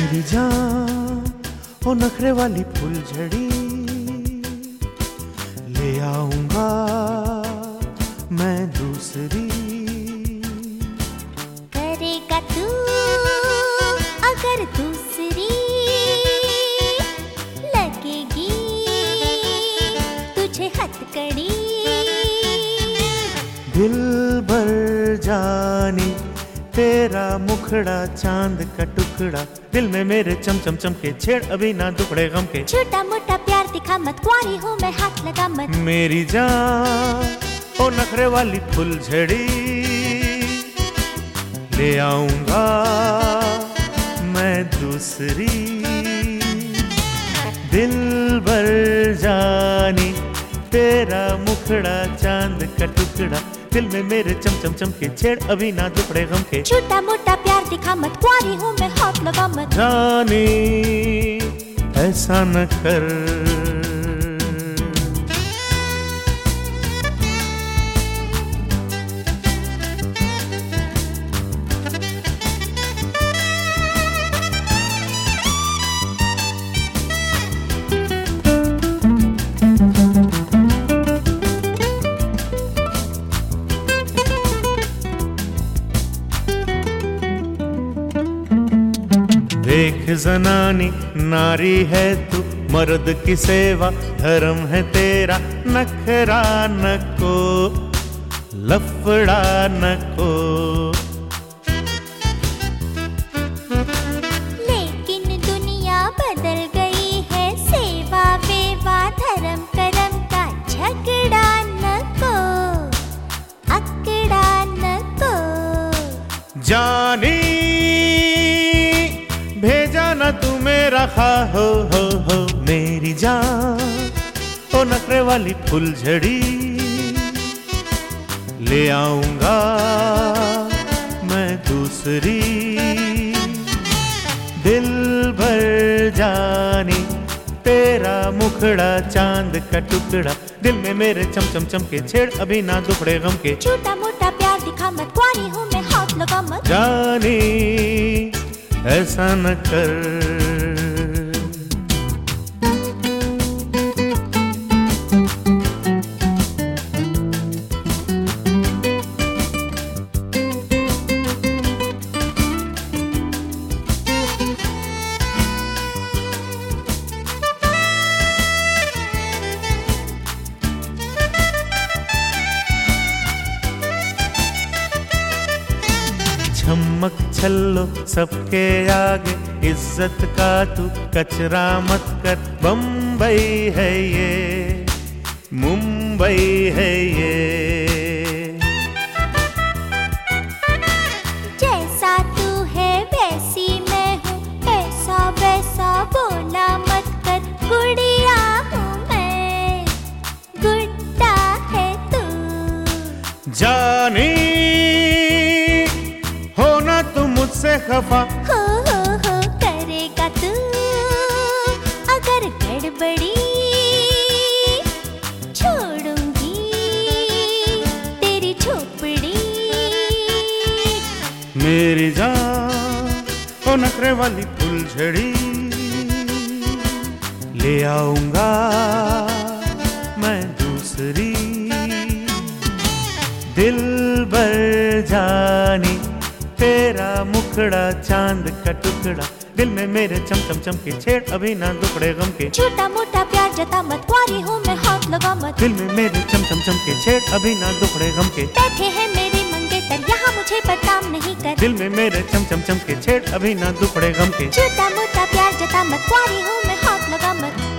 मेरी जान ओ नखरे वाली फुलझड़ी, ले आऊंगा मैं दूसरी। करेगा तू अगर दूसरी लगेगी तुझे हथकड़ी। दिल भर जानी तेरा मुखड़ा चांद का टुकड़ा, दिल में मेरे चम चम चम के, छेड़ अभी ना दुखड़े गम के। छोटा मोटा प्यार दिखा मत, कुंवारी हूँ मैं हाथ लगा मत। मेरी जान ओ नखरे वाली फुलझड़ी, ले आऊंगा मैं दूसरी। दिल भर जानी तेरा मुखड़ा चांद का टुकड़ा, दिल में मेरे चम चम चम के, छेड़ अभी ना दुखड़े गम के। छोटा मोटा प्यार दिखा मत, कुंवारी हूँ मैं हाथ लगा मत। जानी ऐसा न कर, देख जनानी नारी है तू, मर्द की सेवा धर्म है तेरा। नखरा नको लफड़ा नको, लेकिन दुनिया बदल गई है, सेवा वेवा धर्म करम का झगड़ा नको अकड़ा नको। जानी भेजा न तू मेरा खा हो मेरी जान ओ नखरे वाली फुलझड़ी, ले आऊंगा मैं दूसरी। दिल भर जानी तेरा मुखड़ा चांद का टुकड़ा, दिल में मेरे चम चम चम के, छेड़ अभी ना दुखड़े गम के। छोटा मोटा प्यार दिखा मत, कुंवारी हूँ मैं हाथ लगा मत। जानी ऐसा न कर, चमक छल्लो सबके आगे, इज्जत का तू कचरा मत कर। बम्बई है ये मुंबई है ये, जैसा तू है वैसी मैं हूँ, ऐसा वैसा बोला मत कर। गुड़िया हूँ मैं, गुड्डा है तू। जानी होना तू मुझसे खफा, हो करेगा तू अगर गड़बड़ी। छोड़ूंगी तेरी झोपड़ी। मेरी जान ओ नखरे वाली फुलझड़ी, ले आऊंगा मैं दूसरी। दिल भर जानी तेरा मुखड़ा चांद का टुकड़ा, दिल में मेरे चम चम चम के, छेड़ अभी ना दुखड़े गम के। छोटा मोटा प्यार जता मत, कुंवारी हूँ मैं हाथ लगा मत। दिल में मेरे चम चम चम के, छेड़ अभी ना दुखड़े गम के। बैठे हैं मेरे मंगेतर, यहाँ मुझे बदनाम नहीं कर। दिल में मेरे चम चम चम के, छेड़ अभी ना दुखड़े गम के। छोटा मोटा प्यार जता मत, कुंवारी हूँ मैं हाथ लगा मत।